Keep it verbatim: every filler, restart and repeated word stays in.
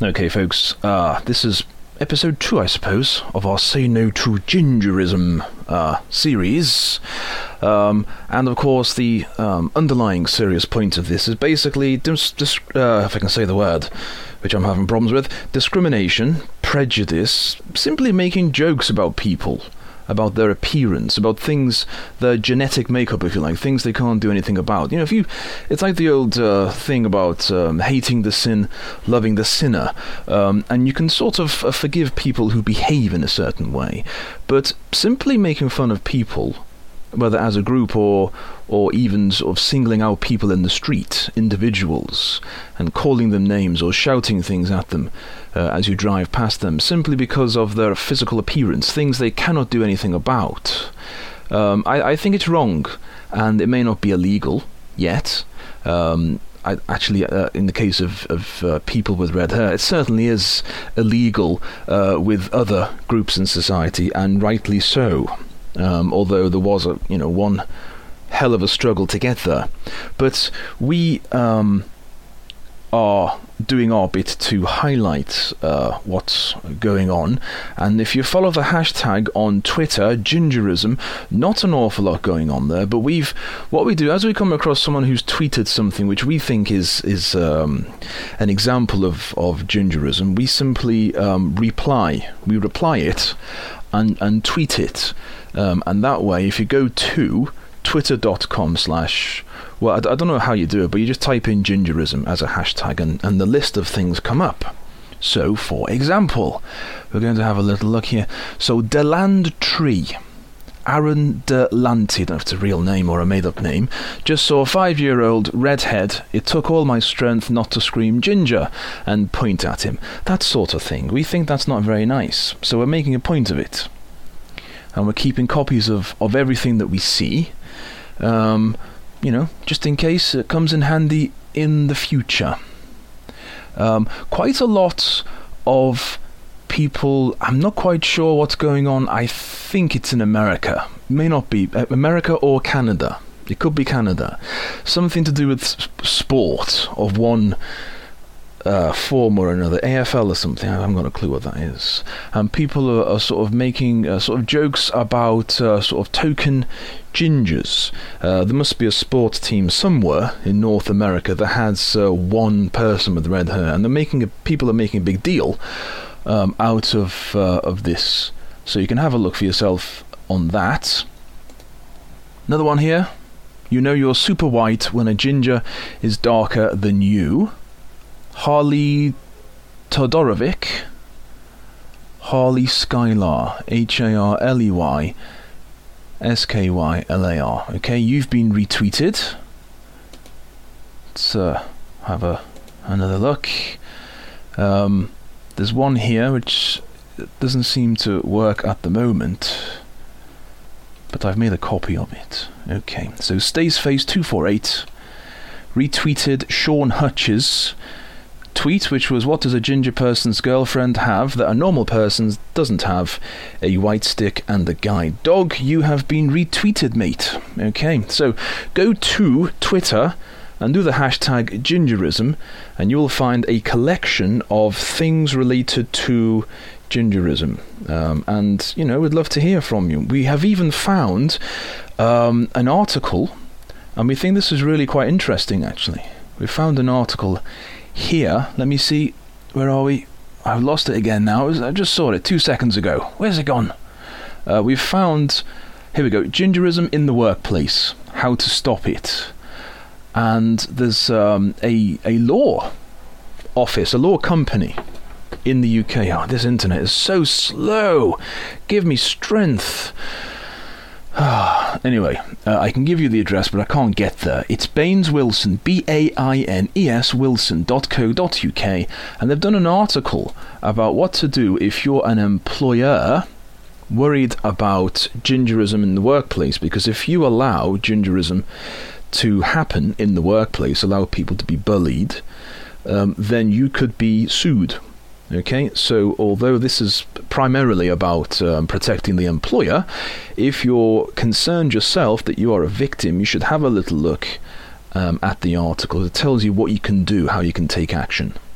Okay, folks, uh, this is episode two, I suppose, of our Say No to Gingerism uh, series. Um, and of course, the um, underlying serious point of this is basically, dis- dis- uh, if I can say the word, which I'm having problems with, discrimination, prejudice, simply making jokes about people, about their appearance, about things, their genetic makeup, if you like, things they can't do anything about. You know, if you, it's like the old uh, thing about um, hating the sin, loving the sinner, um, and you can sort of uh, forgive people who behave in a certain way, but simply making fun of people, whether as a group or or even sort of singling out people in the street, individuals, and calling them names or shouting things at them uh, as you drive past them, simply because of their physical appearance, things they cannot do anything about. Um, I, I think it's wrong, and it may not be illegal yet. Um, I, actually, uh, in the case of, of uh, people with red hair, it certainly is illegal uh, with other groups in society, and rightly so. Um, although there was a, you know, one hell of a struggle to get there. But we um, are doing our bit to highlight uh, what's going on. And if you follow the hashtag on Twitter, Gingerism, not an awful lot going on there, but we've, what we do, as we come across someone who's tweeted something which we think is is um, an example of, of Gingerism, we simply um, reply. We reply it and, and tweet it. Um, and that way, if you go to twitter.com slash, well, I, I don't know how you do it, but you just type in Gingerism as a hashtag, and, and the list of things come up. So, for example, we're going to have a little look here. So, Deland Tree, Aaron Delante, I don't know if it's a real name or a made-up name, just saw a five-year-old redhead. It took all my strength not to scream ginger and point at him. That sort of thing. We think that's not very nice, so we're making a point of it. And we're keeping copies of, of everything that we see, um, you know, just in case it comes in handy in the future. Um, quite a lot of people, I'm not quite sure what's going on, I think it's in America, may not be, America or Canada, it could be Canada, something to do with sport of one Uh, form or another, A F L or something, I haven't got a clue what that is. And people are, are sort of making uh, sort of jokes about uh, sort of token gingers. Uh, there must be a sports team somewhere in North America that has uh, one person with red hair, and they're making a, people are making a big deal um, out of uh, of this. So you can have a look for yourself on that. Another one here. You know you're super white when a ginger is darker than you. Harley Todorovic, Harley Skylar, H A R L E Y S K Y L A R. Okay, you've been retweeted. Let's uh, have a another look. Um, there's one here which doesn't seem to work at the moment, but I've made a copy of it. Okay, so Staysface two four eight retweeted Sean Hutch's tweet, which was, what does a ginger person's girlfriend have that a normal person doesn't have? A white stick and a guide dog. You have been retweeted, mate. Okay, so go to Twitter and do the hashtag Gingerism, and you will find a collection of things related to Gingerism. Um, and, you know, we'd love to hear from you. We have even found um, an article, and we think this is really quite interesting, actually. We found an article here. Let me see, where are we? I've lost it again now. I just saw it two seconds ago. Where's it gone? Uh, we've found, here we go, Gingerism in the workplace, how to stop it. And there's um, a, a law office, a law company in the U K. Oh, this internet is so slow. Give me strength. Anyway, uh, I can give you the address, but I can't get there. It's Baines Wilson, B A I N E S Wilson dot co dot U K, and they've done an article about what to do if you're an employer worried about gingerism in the workplace, because if you allow gingerism to happen in the workplace, allow people to be bullied, um, then you could be sued. Okay, so although this is primarily about um, protecting the employer, if you're concerned yourself that you are a victim, you should have a little look um, at the article. It tells you what you can do, how you can take action.